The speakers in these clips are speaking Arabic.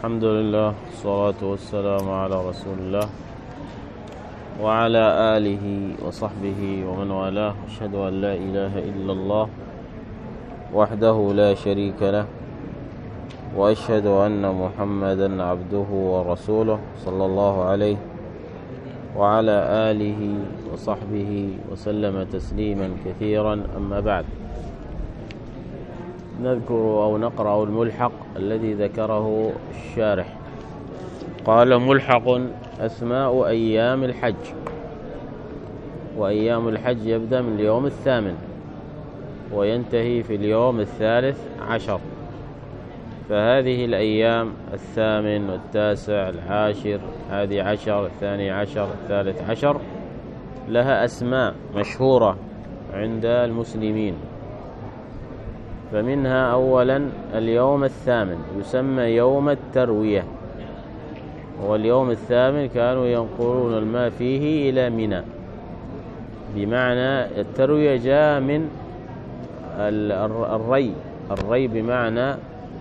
الحمد لله والصلاة والسلام على رسول الله وعلى آله وصحبه ومن والاه. أشهد أن لا إله إلا الله وحده لا شريك له، وأشهد أن محمدا عبده ورسوله صلى الله عليه وعلى آله وصحبه وسلم تسليما كثيرا. أما بعد، نذكر أو نقرأ الملحق الذي ذكره الشارح. قال: ملحق أسماء أيام الحج. وأيام الحج يبدأ من اليوم 8 وينتهي في اليوم 13، فهذه الأيام 8 والتاسع 10 11 12 13 لها أسماء مشهورة عند المسلمين. فمنها أولا اليوم 8 يسمى يوم التروية، واليوم 8 كانوا ينقلون الماء فيه إلى منى، بمعنى التروية جاء من الري بمعنى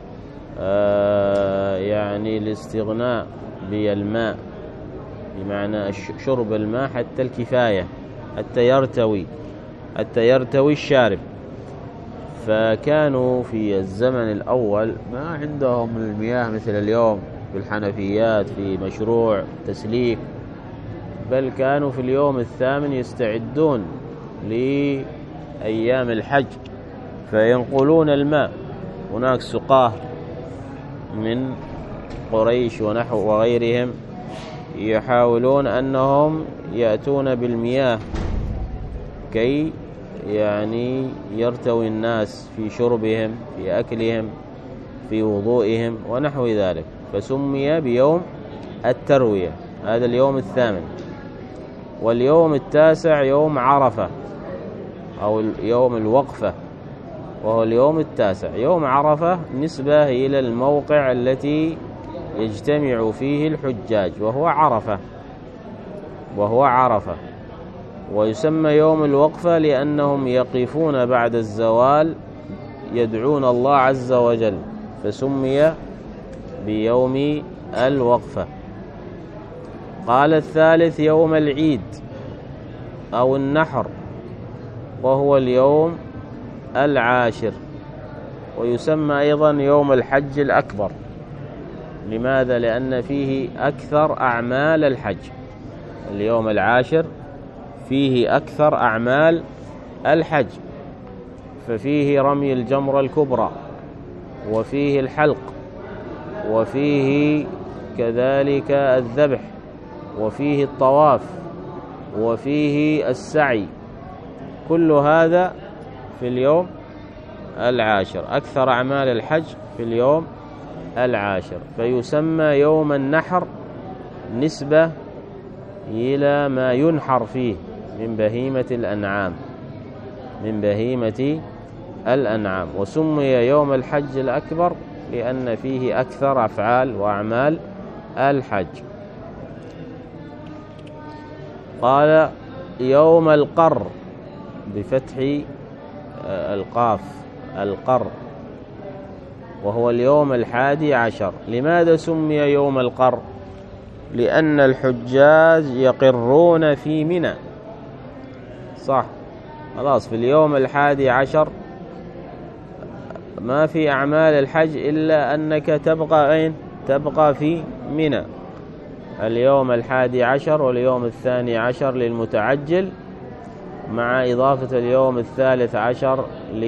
يعني الاستغناء بالماء، بمعنى شرب الماء حتى الكفاية، حتى يرتوي الشارب. فكانوا في الزمن الأول ما عندهم المياه مثل اليوم في الحنفيات في مشروع تسليك، بل كانوا في اليوم 8 يستعدون لأيام الحج فينقلون الماء. هناك سقاه من قريش ونحو وغيرهم يحاولون أنهم يأتون بالمياه كي يعني يرتوي الناس في شربهم، في أكلهم، في وضوئهم ونحو ذلك، فسمي بيوم التروية. هذا اليوم 8. واليوم 9 يوم عرفة أو يوم الوقفة، وهو اليوم 9. يوم عرفة نسبة إلى الموقع التي يجتمع فيه الحجاج، وهو عرفة. ويسمى يوم الوقفة لأنهم يقفون بعد الزوال يدعون الله عز وجل، فسمي بيوم الوقفة. قال: الثالث يوم العيد أو النحر، وهو اليوم 10، ويسمى أيضا يوم الحج الأكبر. لماذا؟ لأن فيه أكثر أعمال الحج. اليوم 10 فيه أكثر أعمال الحج، ففيه رمي الجمرة الكبرى، وفيه الحلق، وفيه كذلك الذبح، وفيه الطواف، وفيه السعي. كل هذا في اليوم 10، أكثر أعمال الحج في اليوم 10، فيسمى يوم النحر نسبة إلى ما ينحر فيه من بهيمة الأنعام. وسمي يوم الحج الأكبر لأن فيه أكثر أفعال وأعمال الحج. قال: يوم القر بفتح القاف، القر، وهو اليوم 11. لماذا سمي يوم القر؟ لأن الحجاج يقرون في منى. صح، خلاص في اليوم 11 ما في أعمال الحج إلا أنك تبقى في منى. اليوم 11 واليوم 12 للمتعجل، مع إضافة اليوم 13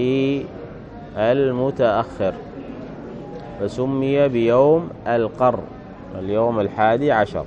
للمتأخر، فسمي بيوم القر اليوم 11.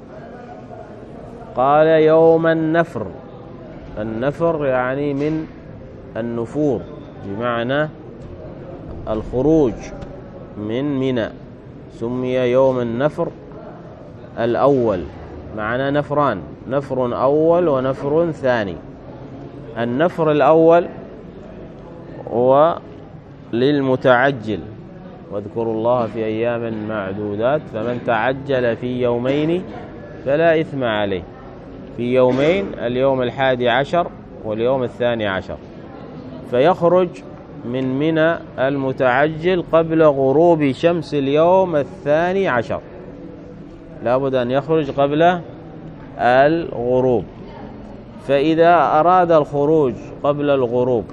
قال: يوم النفر. النفر يعني من النفور، بمعنى الخروج من منى. سمي يوم النفر الأول، معنى نفران، نفر أول ونفر ثاني. النفر الأول هو للمتعجل، واذكروا الله في أيام معدودات، فمن تعجل في يومين فلا إثم عليه. في يومين، اليوم 11 واليوم 12، فيخرج من منى المتعجل قبل غروب شمس اليوم 12، لابد أن يخرج قبل الغروب. فإذا أراد الخروج قبل الغروب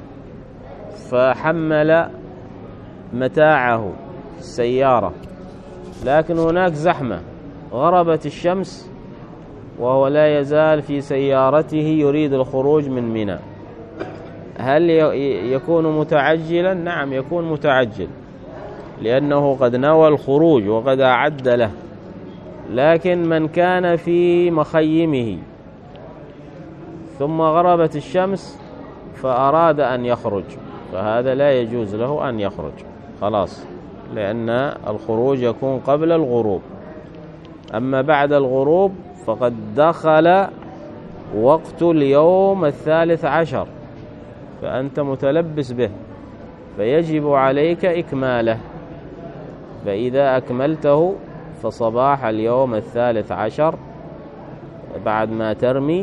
فحمل متاعه في السيارة، لكن هناك زحمة، غربت الشمس وهو لا يزال في سيارته يريد الخروج من منى، هل يكون متعجلا؟ نعم يكون متعجل، لأنه قد نوى الخروج وقد أعد له. لكن من كان في مخيمه ثم غربت الشمس فأراد أن يخرج، فهذا لا يجوز له أن يخرج خلاص، لأن الخروج يكون قبل الغروب. أما بعد الغروب فقد دخل وقت اليوم 13، فأنت متلبس به، فيجب عليك إكماله. فإذا أكملته فصباح اليوم 13 بعد ما ترمي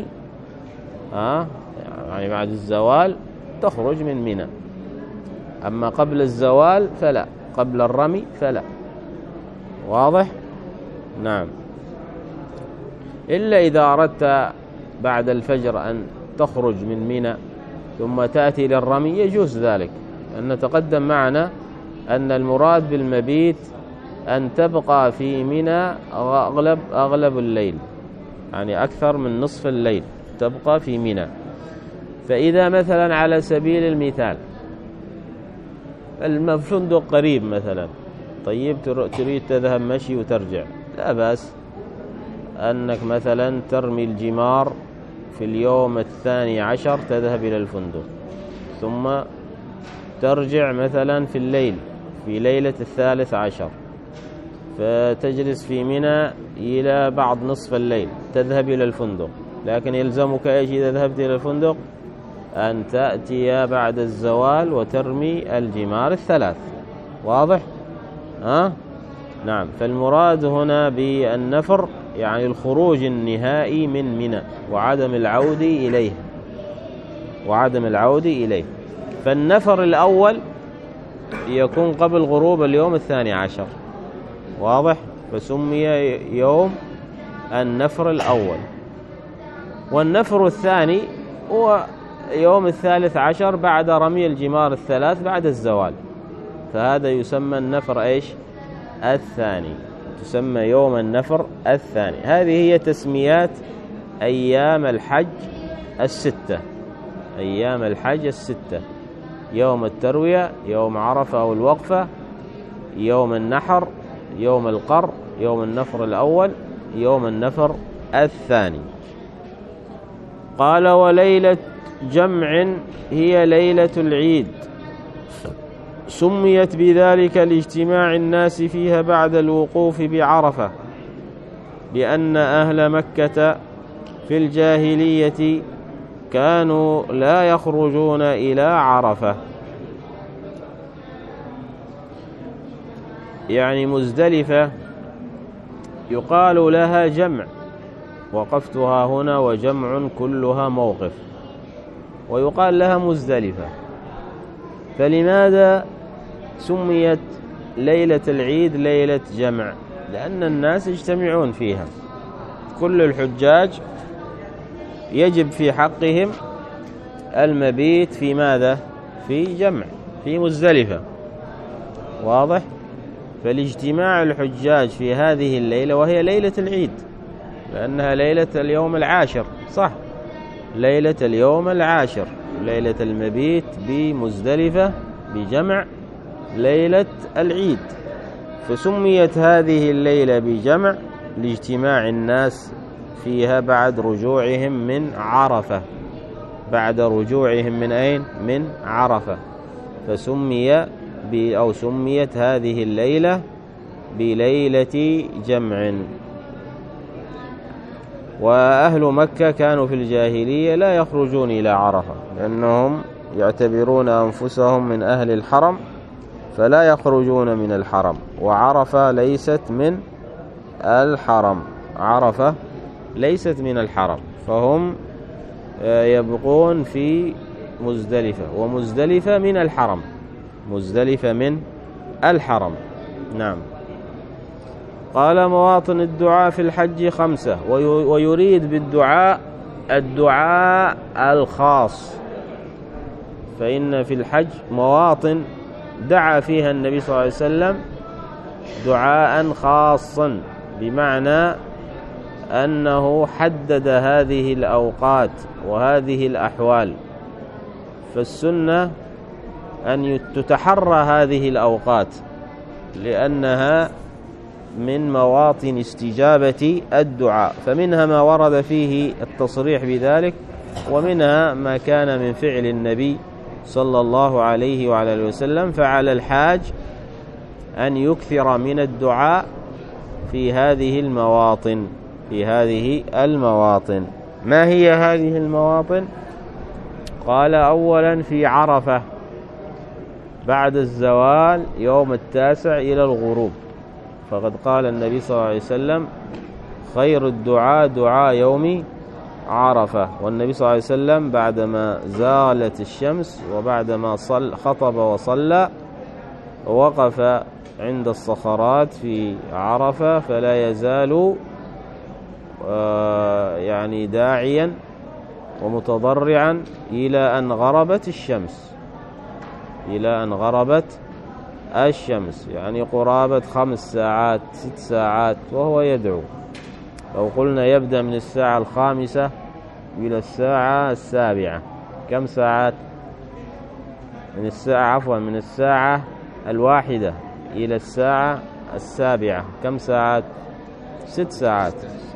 يعني بعد الزوال تخرج من منى. أما قبل الزوال فلا، قبل الرمي فلا. واضح؟ نعم. إلا إذا أردت بعد الفجر أن تخرج من منى ثم تأتي للرمي يجوز ذلك، أن تقدم معنا أن المراد بالمبيت أن تبقى في منى أغلب الليل، يعني أكثر من نصف الليل تبقى في منى. فإذا مثلا على سبيل المثال الفندق قريب مثلا، طيب تريد تذهب مشي وترجع، لا بأس أنك مثلا ترمي الجمار في اليوم 12 تذهب إلى الفندق، ثم ترجع مثلا في الليل في ليلة 13 فتجلس في منى إلى بعد نصف الليل تذهب إلى الفندق. لكن يلزمك إيش إذا ذهبت إلى الفندق؟ أن تأتي بعد الزوال وترمي الجمار 3. واضح؟ نعم. فالمراد هنا بالنفر يعني الخروج النهائي من منى وعدم العود إليه. فالنفر الأول يكون قبل غروب اليوم 12. واضح؟ فسمي يوم النفر الأول. والنفر الثاني هو يوم 13 بعد رمي الجمار 3 بعد الزوال، فهذا يسمى النفر إيش؟ الثاني، تسمى يوم النفر الثاني. هذه هي تسميات أيام الحج الستة. أيام الحج الستة: يوم التروية، يوم عرفة أو الوقفة، يوم النحر، يوم القر، يوم النفر الأول، يوم النفر الثاني. قال: وليلة جمع هي ليلة العيد، سميت بذلك لاجتماع الناس فيها بعد الوقوف بعرفة، لأن أهل مكة في الجاهلية كانوا لا يخرجون إلى عرفة. يعني مزدلفة يقال لها جمع، وقفتها هنا وجمع كلها موقف، ويقال لها مزدلفة. فلماذا سميت ليلة العيد ليلة جمع؟ لأن الناس يجتمعون فيها، كل الحجاج يجب في حقهم المبيت في ماذا؟ في جمع، في مزدلفة. واضح؟ فالاجتماع الحجاج في هذه الليلة وهي ليلة العيد، لأنها ليلة اليوم العاشر، صح؟ ليلة اليوم العاشر، ليلة المبيت بمزدلفة بجمع، ليلة العيد. فسميت هذه الليلة بجمع لاجتماع الناس فيها بعد رجوعهم من عرفة. بعد رجوعهم من أين؟ من عرفة. سميت هذه الليلة بليلة جمع. وأهل مكة كانوا في الجاهلية لا يخرجون إلى عرفة، لأنهم يعتبرون أنفسهم من أهل الحرم فلا يخرجون من الحرم، وعرفة ليست من الحرم، عرفة ليست من الحرم، فهم يبقون في مزدلفة، ومزدلفة من الحرم، مزدلفة من الحرم. نعم. قال مواطن الدعاء في الحج 5، ويريد بالدعاء الدعاء الخاص، فإن في الحج مواطن دعا فيها النبي صلى الله عليه وسلم دعاء خاصا، بمعنى أنه حدد هذه الأوقات وهذه الأحوال، فالسنة أن تتحرى هذه الأوقات لأنها من مواطن استجابة الدعاء، فمنها ما ورد فيه التصريح بذلك، ومنها ما كان من فعل النبي صلى الله عليه وعلى آله وسلم. فعلى الحاج أن يكثر من الدعاء في هذه المواطن. ما هي هذه المواطن؟ قال أولا في عرفة بعد الزوال يوم 9 إلى الغروب، فقد قال النبي صلى الله عليه وسلم خير الدعاء دعاء يوم عرفة. والنبي صلى الله عليه وسلم بعدما زالت الشمس وبعدما خطب وصلى وقف عند الصخرات في عرفة، فلا يزال يعني داعيا ومتضرعا إلى أن غربت الشمس، يعني قرابة 5 ساعات 6 ساعات وهو يدعو. لو قلنا يبدأ من الساعة 5 إلى الساعة 7، كم ساعات؟ من الساعة 1 إلى الساعة 7 كم ساعات؟ 6 ساعات.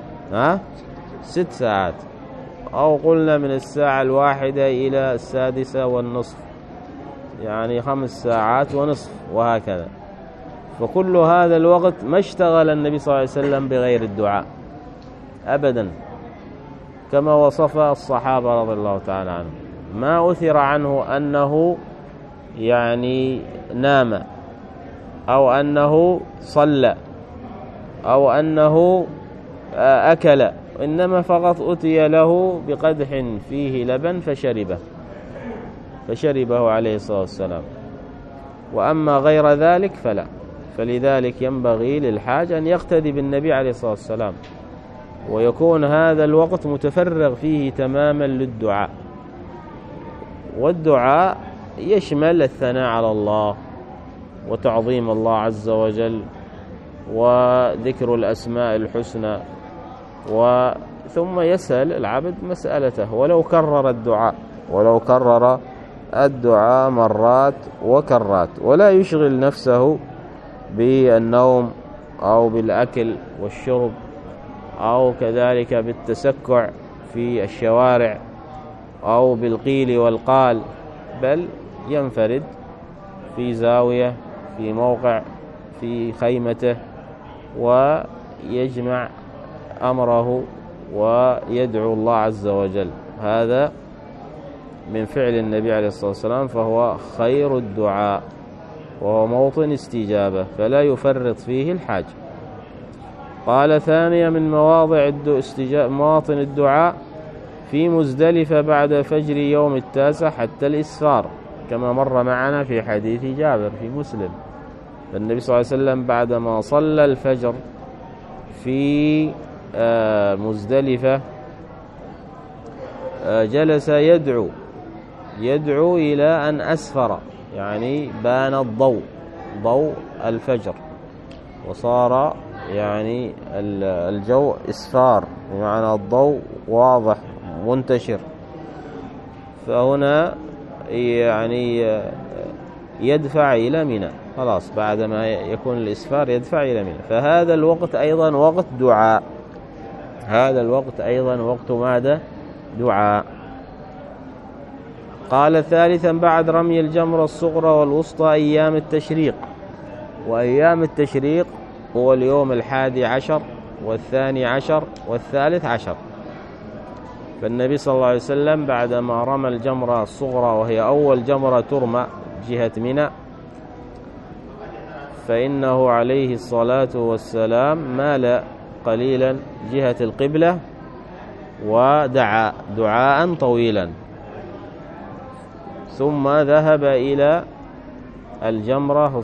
6 ساعات. أو قلنا من الساعة 1 إلى 6:30، يعني 5 ساعات ونصف، وهكذا. فكل هذا الوقت ما اشتغل النبي صلى الله عليه وسلم بغير الدعاء أبدا، كما وصف الصحابة رضي الله تعالى عنهم. ما أثر عنه أنه يعني نام أو أنه صلى أو أنه أكل، إنما فقط أتي له بقدح فيه لبن فشربه عليه الصلاة والسلام، وأما غير ذلك فلا. فلذلك ينبغي للحاج أن يقتدي بالنبي عليه الصلاة والسلام، ويكون هذا الوقت متفرغ فيه تماما للدعاء. والدعاء يشمل الثناء على الله وتعظيم الله عز وجل وذكر الأسماء الحسنى، ثم يسأل العبد مسألته، ولو كرر الدعاء مرات وكرات، ولا يشغل نفسه بالنوم أو بالأكل والشرب أو كذلك بالتسكع في الشوارع أو بالقيل والقال، بل ينفرد في زاوية في موقع في خيمته ويجمع أمره ويدعو الله عز وجل. هذا من فعل النبي عليه الصلاة والسلام، فهو خير الدعاء وهو موطن استجابة، فلا يفرط فيه الحاج. قال ثانيا من مواطن الدعاء في مزدلفة بعد فجر يوم 9 حتى الإسفار، كما مر معنا في حديث جابر في مسلم. فالنبي صلى الله عليه وسلم بعدما صلى الفجر في مزدلفة جلس يدعو إلى أن أسفر، يعني بان ضوء الفجر، وصار يعني الجو إسفار، بمعنى الضوء واضح منتشر. فهنا يعني يدفع إلى منى، خلاص بعدما يكون الإسفار يدفع إلى منى. فهذا الوقت أيضا وقت دعاء، هذا الوقت أيضا وقت ماذا؟ دعاء. قال ثالثا بعد رمي الجمرة الصغرى والوسطى أيام التشريق. وأيام التشريق هو اليوم 11 وال12 وال13. فالنبي صلى الله عليه وسلم بعدما رمى الجمرة الصغرى، وهي أول جمرة ترمى جهة منى، فإنه عليه الصلاة والسلام مال قليلا جهة القبلة ودعا دعاء طويلا، ثم ذهب إلى الجمرة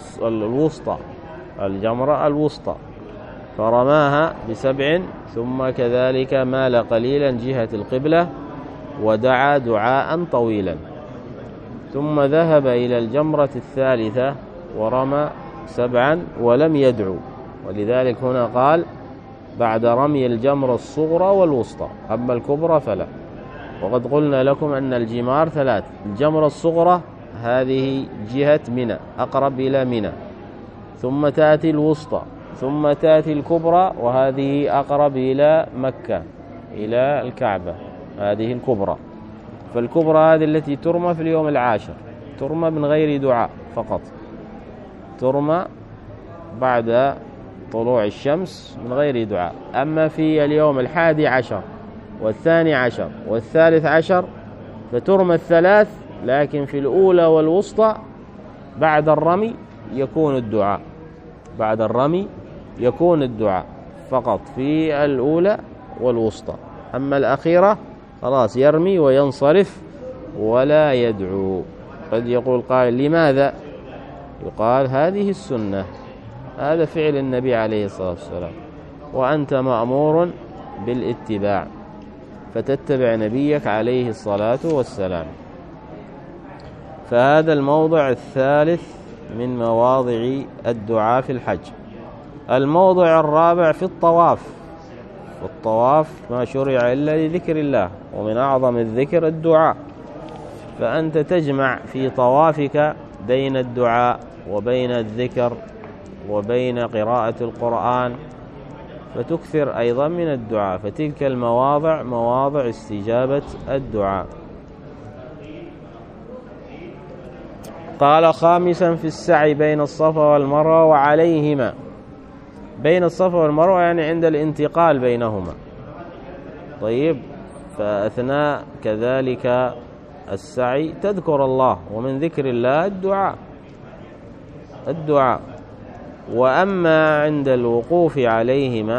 الوسطى فرماها ب7 ثم كذلك مال قليلا جهة القبلة ودعا دعاء طويلا، ثم ذهب إلى الجمرة الثالثة ورمى 7 ولم يدعو، ولذلك هنا قال بعد رمي الجمرة الصغرى والوسطى، أما الكبرى فلا. وقد قلنا لكم أن الجمار 3، الجمرة الصغرى هذه جهة منى أقرب إلى منى، ثم تأتي الوسطى، ثم تأتي الكبرى وهذه أقرب إلى مكة إلى الكعبة، هذه الكبرى. فالكبرى هذه التي ترمى في اليوم العاشر، ترمى من غير دعاء فقط، ترمى بعد طلوع الشمس من غير دعاء. أما في اليوم 11 و12 و13 فترمى الثلاث، لكن في الأولى والوسطى بعد الرمي يكون الدعاء، بعد الرمي يكون الدعاء فقط في الأولى والوسطى. أما الأخيرة خلاص يرمي وينصرف ولا يدعو. قد يقول قائل لماذا؟ يقال هذه السنة، هذا فعل النبي عليه الصلاة والسلام، وأنت مأمور بالاتباع فتتبع نبيك عليه الصلاة والسلام. فهذا الموضع الثالث من مواضع الدعاء في الحج. الموضع الرابع في الطواف. والطواف ما شرع إلا لذكر الله، ومن أعظم الذكر الدعاء، فأنت تجمع في طوافك بين الدعاء وبين الذكر وبين قراءة القرآن، فتكثر أيضا من الدعاء، فتلك المواضع مواضع استجابة الدعاء. قال خامسا في السعي بين الصفا والمروة وعليهما. بين الصفا والمروة يعني عند الانتقال بينهما. طيب، فأثناء كذلك السعي تذكر الله، ومن ذكر الله الدعاء. وأما عند الوقوف عليهما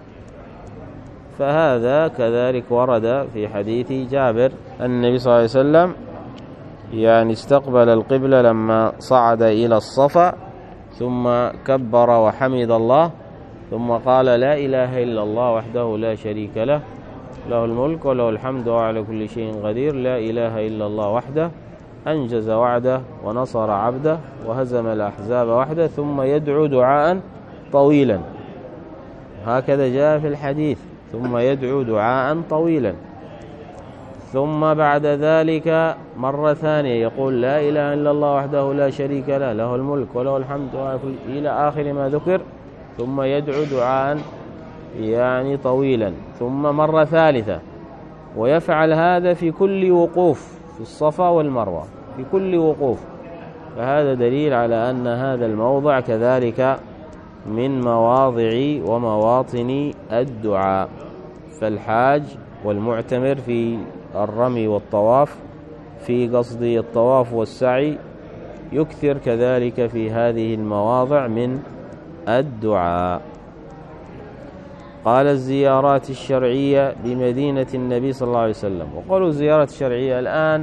فهذا كذلك ورد في حديث جابر أن النبي صلى الله عليه وسلم يعني استقبل القبلة لما صعد إلى الصفا، ثم كبر وحمد الله، ثم قال لا إله إلا الله وحده لا شريك له، له الملك وله الحمد وهو على كل شيء قدير، لا إله إلا الله وحده أنجز وعده ونصر عبده وهزم الأحزاب وحده، ثم يدعو دعاء طويلا، هكذا جاء في الحديث، ثم يدعو دعاء طويلا، ثم بعد ذلك مرة ثانية يقول لا إله إلا الله وحده لا شريك له، له الملك وله الحمد إلى آخر ما ذكر، ثم يدعو دعاء يعني طويلا، ثم مرة ثالثة. ويفعل هذا في كل وقوف في الصفا والمروة، في كل وقوف. فهذا دليل على أن هذا الموضع كذلك من مواضع ومواطن الدعاء. فالحاج والمعتمر في الرمي والطواف، في قصد الطواف والسعي، يكثر كذلك في هذه المواضع من الدعاء. قال الزيارات الشرعية بمدينة النبي صلى الله عليه وسلم. وقالوا الزيارات الشرعية الآن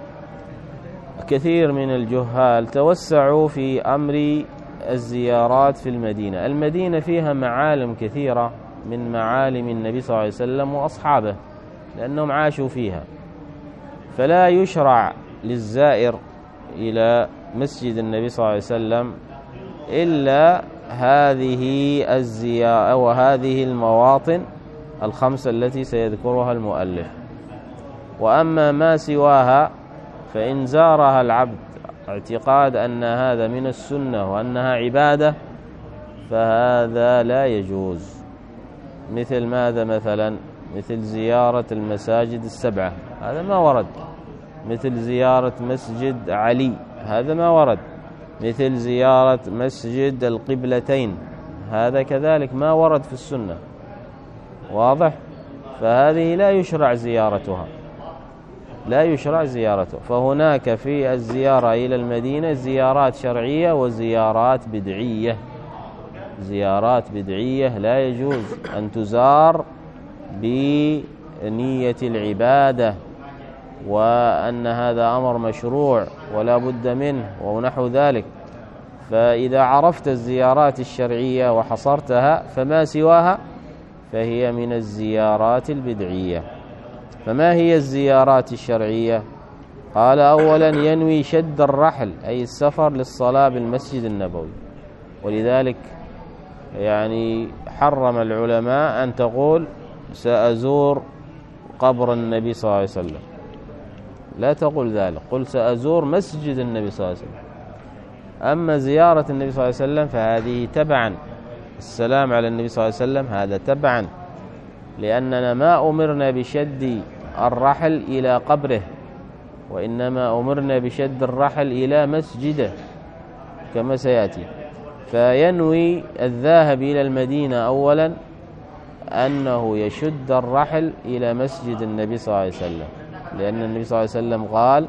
كثير من الجهال توسعوا في أمر الزيارات في المدينة. المدينة فيها معالم كثيرة من معالم النبي صلى الله عليه وسلم وأصحابه، لأنهم عاشوا فيها، فلا يشرع للزائر إلى مسجد النبي صلى الله عليه وسلم إلا هذه الزيارة وهذه المواطن الخمسة التي سيذكرها المؤلف. وأما ما سواها فإن زارها العبد اعتقاد أن هذا من السنة وأنها عبادة فهذا لا يجوز. مثل ماذا؟ مثل زيارة المساجد السبعة، هذا ما ورد. مثل زيارة مسجد علي، هذا ما ورد. مثل زيارة مسجد القبلتين، هذا كذلك ما ورد في السنة، واضح؟ فهذه لا يشرع زيارتها، لا يشرع زيارته. فهناك في الزيارة إلى المدينة زيارات شرعية وزيارات بدعية. زيارات بدعية لا يجوز أن تزار بنية العبادة وأن هذا أمر مشروع ولا بد منه ونحو ذلك. فإذا عرفت الزيارات الشرعية وحصرتها فما سواها فهي من الزيارات البدعية. فما هي الزيارات الشرعية؟ قال أولا ينوي شد الرحل أي السفر للصلاة بالمسجد النبوي، ولذلك يعني حرم العلماء أن تقول سأزور قبر النبي صلى الله عليه وسلم، لا تقول ذلك، قل سأزور مسجد النبي صلى الله عليه وسلم. أما زيارة النبي صلى الله عليه وسلم فهذه تبعا، السلام على النبي صلى الله عليه وسلم هذا تبعا، لأننا ما أمرنا بشد الرحل إلى قبره، وإنما أمرنا بشد الرحل إلى مسجده كما سيأتي. فينوي الذاهب إلى المدينة أولا أنه يشد الرحل إلى مسجد النبي صلى الله عليه وسلم، لأن النبي صلى الله عليه وسلم قال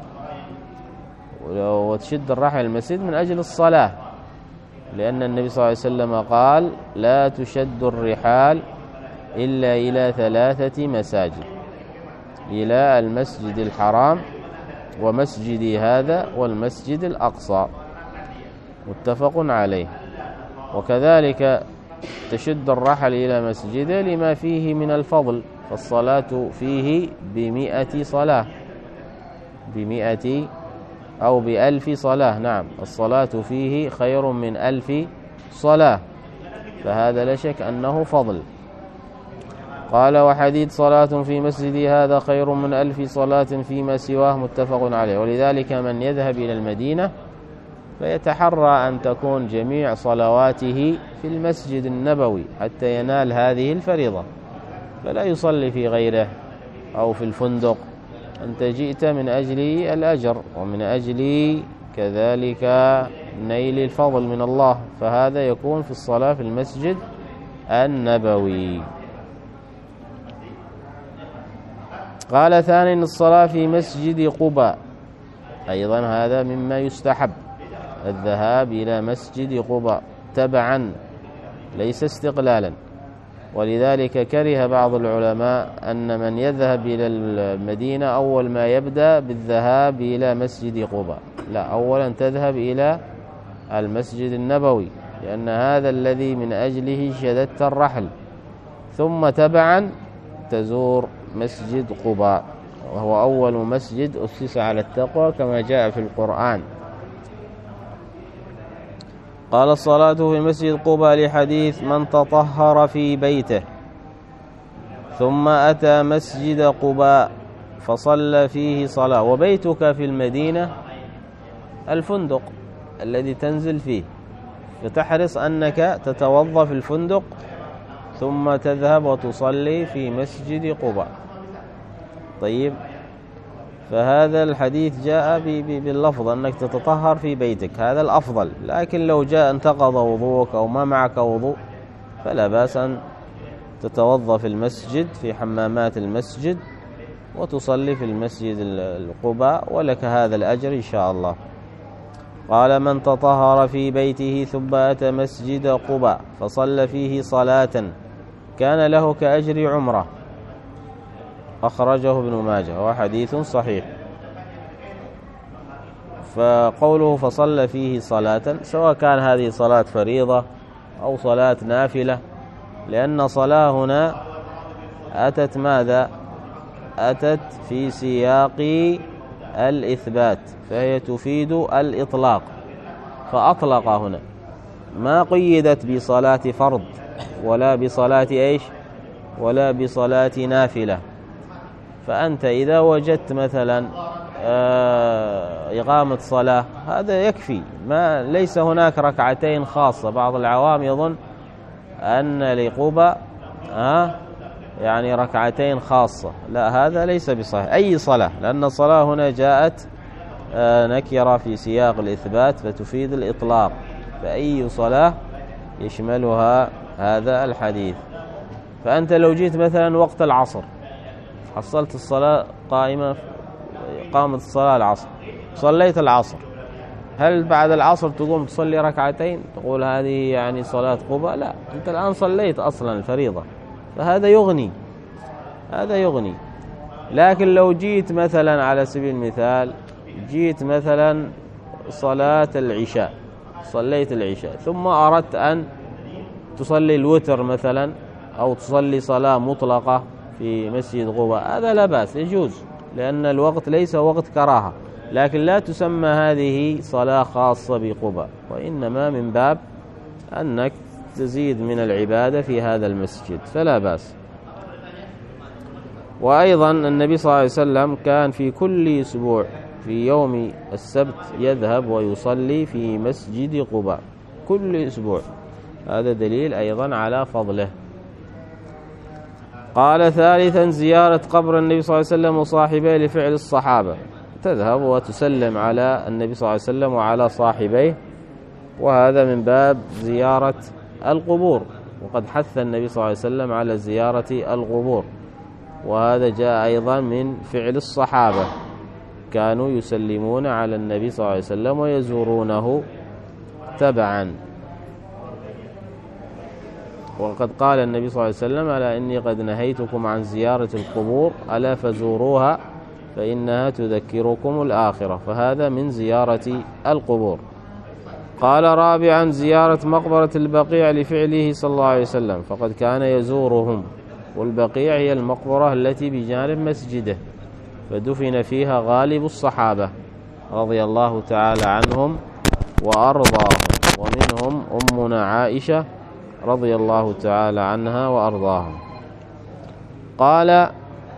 وتشد الرحل المسجد من أجل الصلاة، لأن النبي صلى الله عليه وسلم قال لا تشد الرحال إلا إلى 3 مساجد، إلى المسجد الحرام ومسجدي هذا والمسجد الأقصى، متفق عليه. وكذلك تشد الرحل إلى مسجده لما فيه من الفضل، فالصلاة فيه ب100 صلاة، ب100 أو ب1000 صلاة، نعم الصلاة فيه خير من 1000 صلاة، فهذا لا شك أنه فضل. قال وحديث صلاة في مسجدي هذا خير من 1000 صلاة فيما سواه، متفق عليه. ولذلك من يذهب إلى المدينة فيتحرى أن تكون جميع صلواته في المسجد النبوي حتى ينال هذه الفريضة، فلا يصلي في غيره أو في الفندق. أنت جئت من أجل الأجر ومن أجل كذلك نيل الفضل من الله، فهذا يكون في الصلاة في المسجد النبوي. قال ثانيا الصلاة في مسجد قباء، أيضا هذا مما يستحب الذهاب إلى مسجد قباء تبعا ليس استقلالا. ولذلك كره بعض العلماء أن من يذهب إلى المدينة أول ما يبدأ بالذهاب إلى مسجد قباء، لا، أولا تذهب إلى المسجد النبوي لأن هذا الذي من أجله شددت الرحل، ثم تبعا تزور مسجد قباء وهو أول مسجد أسس على التقوى كما جاء في القرآن. قال الصلاة في مسجد قباء لحديث من تطهر في بيته ثم أتى مسجد قباء فصلى فيه صلاة. وبيتك في المدينة الفندق الذي تنزل فيه، فتحرص أنك تتوضأ في الفندق ثم تذهب وتصلي في مسجد قباء. طيب، فهذا الحديث جاء باللفظ أنك تتطهر في بيتك، هذا الأفضل. لكن لو جاء انتقض وضوءك أو ما معك وضوء فلا بأس أن تتوضأ في المسجد في حمامات المسجد وتصلي في المسجد القباء ولك هذا الأجر إن شاء الله. قال من تطهر في بيته ثم أتى مسجد قباء فصلى فيه صلاة كان له كأجر عمره، أخرجه ابن ماجه وهو حديث صحيح. فقوله فصلى فيه صلاة سواء كان هذه صلاة فريضة أو صلاة نافلة، لأن صلاة هنا أتت ماذا؟ أتت في سياق الإثبات، فهي تفيد الإطلاق، فأطلق هنا، ما قيدت بصلاة فرض ولا بصلاة إيش ولا بصلاة نافلة. فأنت إذا وجدت مثلا إقامة صلاة هذا يكفي، ما ليس هناك ركعتين خاصة. بعض العوام يظن أن لقباء يعني ركعتين خاصة، لا، هذا ليس بصحيح. أي صلاة، لأن الصلاة هنا جاءت نكرة في سياق الإثبات فتفيد الإطلاق، فأي صلاة يشملها هذا الحديث. فأنت لو جيت مثلا وقت العصر حصلت الصلاة قائمة، قامت الصلاة العصر، صليت العصر، هل بعد العصر تقوم تصلي ركعتين تقول هذه يعني صلاة قباء؟ لا، أنت الآن صليت أصلا الفريضة، فهذا يغني، هذا يغني. لكن لو جيت مثلا على سبيل المثال جيت مثلا صلاة العشاء صليت العشاء ثم أردت أن تصلي الوتر مثلا أو تصلي صلاة مطلقة في مسجد قباء، هذا لا بأس، يجوز، لأن الوقت ليس وقت كراهة، لكن لا تسمى هذه صلاة خاصة بقباء، وإنما من باب أنك تزيد من العبادة في هذا المسجد، فلا بأس. وأيضا النبي صلى الله عليه وسلم كان في كل أسبوع في يوم السبت يذهب ويصلي في مسجد قباء كل أسبوع، هذا دليل أيضا على فضله. قال ثالثا زيارة قبر النبي صلى الله عليه وسلم وصاحبيه لفعل الصحابة، تذهب وتسلم على النبي صلى الله عليه وسلم وعلى صاحبيه، وهذا من باب زيارة القبور، وقد حث النبي صلى الله عليه وسلم على زيارة القبور، وهذا جاء أيضا من فعل الصحابة، كانوا يسلمون على النبي صلى الله عليه وسلم ويزورونه تبعا. وقد قال النبي صلى الله عليه وسلم: ألا إني قد نهيتكم عن زيارة القبور ألا فزوروها فإنها تذكركم الآخرة، فهذا من زيارة القبور. قال رابعا زيارة مقبرة البقيع لفعله صلى الله عليه وسلم، فقد كان يزورهم، والبقيع هي المقبرة التي بجانب مسجده، فدفن فيها غالب الصحابة رضي الله تعالى عنهم وأرضاهم، ومنهم أمنا عائشة رضي الله تعالى عنها وأرضاهم. قال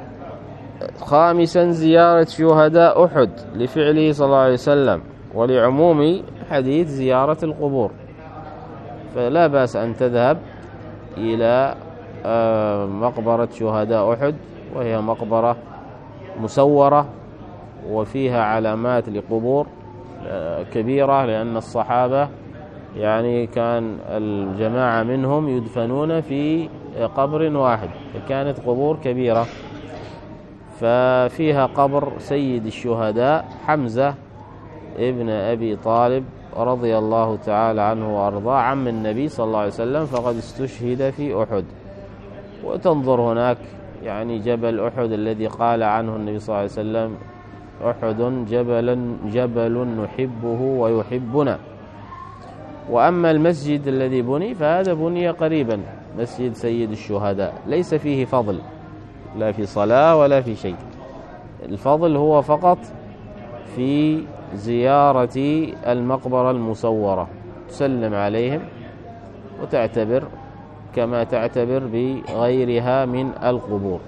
خامسا زيارة شهداء أحد لفعله صلى الله عليه وسلم ولعموم حديث زيارة القبور، فلا بأس أن تذهب إلى مقبرة شهداء أحد، وهي مقبرة مسورة وفيها علامات لقبور كبيرة، لأن الصحابة يعني كان الجماعة منهم يدفنون في قبر واحد، فكانت قبور كبيرة. ففيها قبر سيد الشهداء حمزة ابن أبي طالب رضي الله تعالى عنه وأرضاه عم النبي صلى الله عليه وسلم، فقد استشهد في أحد. وتنظر هناك يعني جبل أحد الذي قال عنه النبي صلى الله عليه وسلم: أحد جبل نحبه ويحبنا. وأما المسجد الذي بني فهذا بني قريبا، مسجد سيد الشهداء، ليس فيه فضل لا في صلاة ولا في شيء، الفضل هو فقط في زيارة المقبرة المسورة، تسلم عليهم وتعتبر كما تعتبر بغيرها من القبور،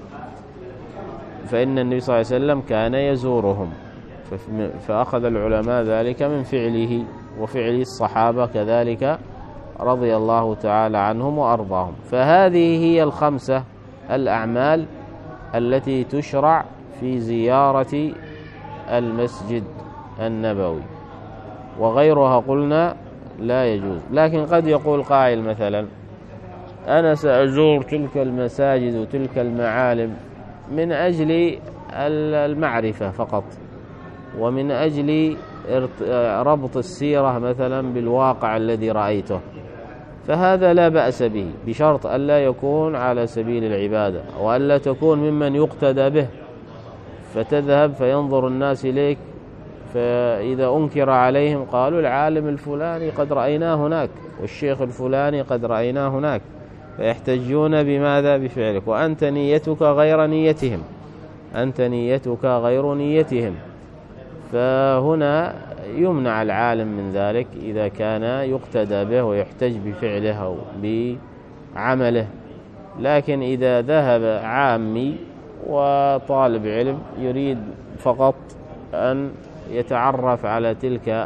فإن النبي صلى الله عليه وسلم كان يزورهم، فأخذ العلماء ذلك من فعله وفعل الصحابة كذلك رضي الله تعالى عنهم وأرضاهم. فهذه هي الخمسة الأعمال التي تشرع في زيارة المسجد النبوي، وغيرها قلنا لا يجوز. لكن قد يقول قائل مثلا: أنا سأزور تلك المساجد وتلك المعالم من أجل المعرفة فقط، ومن أجل ربط السيرة مثلا بالواقع الذي رأيته، فهذا لا بأس به، بشرط ألا يكون على سبيل العبادة، وألا تكون ممن يقتدى به، فتذهب فينظر الناس إليك، فإذا أنكر عليهم قالوا: العالم الفلاني قد رأيناه هناك، والشيخ الفلاني قد رأيناه هناك، فيحتجون بماذا؟ بفعلك، وأنت نيتك غير نيتهم، أنت نيتك غير نيتهم. فهنا يمنع العالم من ذلك إذا كان يقتدى به ويحتج بفعله أو بعمله. لكن إذا ذهب عامي وطالب علم يريد فقط أن يتعرف على تلك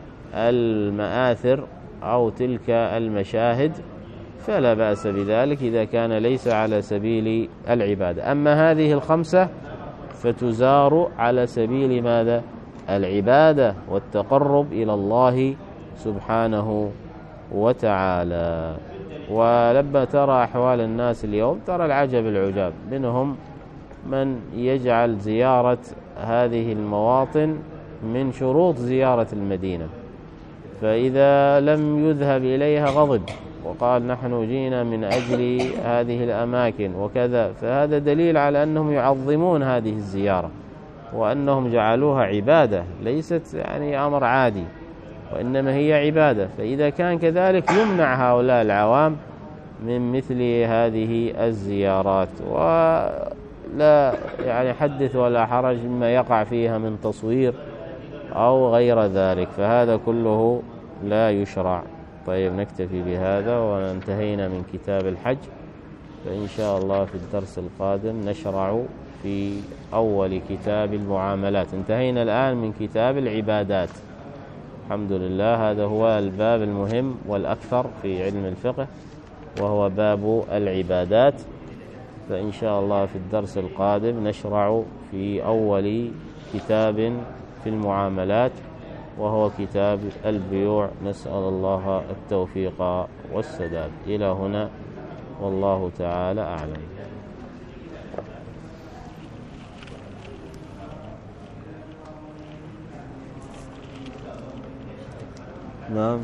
المآثر أو تلك المشاهد فلا بأس بذلك إذا كان ليس على سبيل العبادة. أما هذه الخمسة فتزار على سبيل ماذا؟ العبادة والتقرب إلى الله سبحانه وتعالى. ولما ترى أحوال الناس اليوم ترى العجب العجاب، منهم من يجعل زيارة هذه المواطن من شروط زيارة المدينة، فإذا لم يذهب إليها غضب وقال: نحن جينا من أجل هذه الأماكن وكذا، فهذا دليل على أنهم يعظمون هذه الزيارة، وأنهم جعلوها عبادة ليست يعني أمر عادي. وإنما هي عبادة. فإذا كان كذلك يمنع هؤلاء العوام من مثل هذه الزيارات، ولا يعني حدث ولا حرج مما يقع فيها من تصوير أو غير ذلك، فهذا كله لا يشرع. طيب نكتفي بهذا وانتهينا من كتاب الحج، فإن شاء الله في الدرس القادم نشرع في أول كتاب المعاملات. انتهينا الآن من كتاب العبادات، الحمد لله. هذا هو الباب المهم والأكثر في علم الفقه، وهو باب العبادات. فإن شاء الله في الدرس القادم نشرع في أول كتاب في المعاملات، وهو كتاب البيوع. نسأل الله التوفيق والسداد. إلى هنا والله تعالى أعلم. نعم.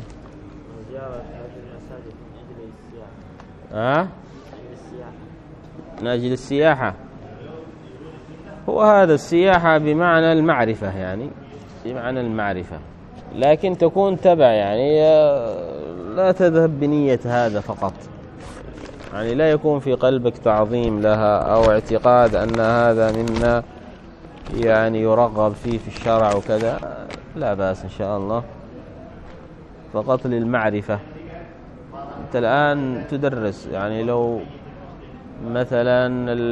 من أجل السياحة. هو هذا السياحة بمعنى المعرفة، يعني بمعنى المعرفة، لكن تكون تبع، يعني لا تذهب بنية هذا فقط، يعني لا يكون في قلبك تعظيم لها أو اعتقاد أن هذا مما يعني يرغب فيه في الشرع وكذا، لا بأس إن شاء الله، فقط للمعرفة. أنت الآن تدرس، يعني لو مثلا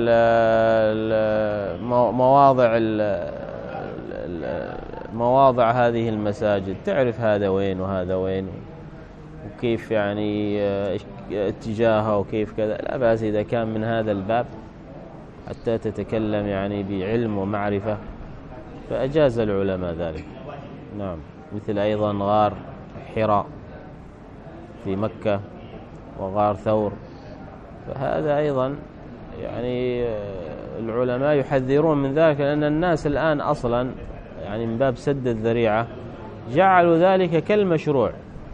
مواضع هذه المساجد، تعرف هذا وين وهذا وين وكيف يعني اتجاهه وكيف كذا، لا بأس إذا كان من هذا الباب حتى تتكلم يعني بعلم ومعرفة، فأجاز العلماء ذلك. نعم. مثل أيضا غار حراء في مكة وغار ثور، فهذا أيضا يعني العلماء يحذرون من ذلك، لأن الناس الآن أصلا يعني من باب سد الذريعة جعلوا ذلك كالمشروع.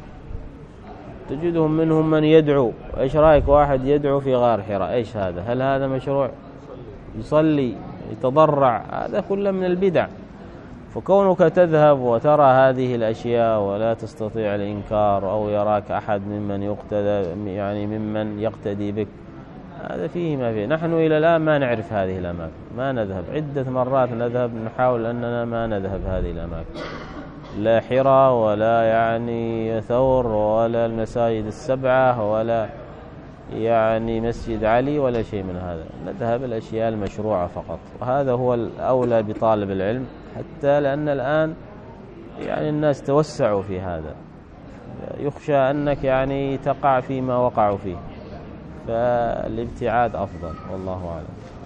تجدهم منهم من يدعو، إيش رأيك واحد يدعو في غار حراء؟ إيش هذا؟ هل هذا مشروع؟ يصلي يتضرع، هذا كله من البدع. فكونك تذهب وترى هذه الأشياء ولا تستطيع الإنكار، أو يراك أحد ممن يقتدى، يعني ممن يقتدي بك، هذا فيه ما فيه. نحن إلى الآن ما نعرف هذه الأماكن، ما نذهب، عدة مرات نذهب نحاول أننا ما نذهب هذه الأماكن، لا حراء ولا يعني ثور ولا المساجد السبعة ولا يعني مسجد علي ولا شيء من هذا. نذهب الأشياء المشروعة فقط، وهذا هو الأولى بطالب العلم، حتى لأن الآن يعني الناس توسعوا في هذا، يخشى أنك يعني تقع فيما وقعوا فيه، فالابتعاد أفضل، والله أعلم.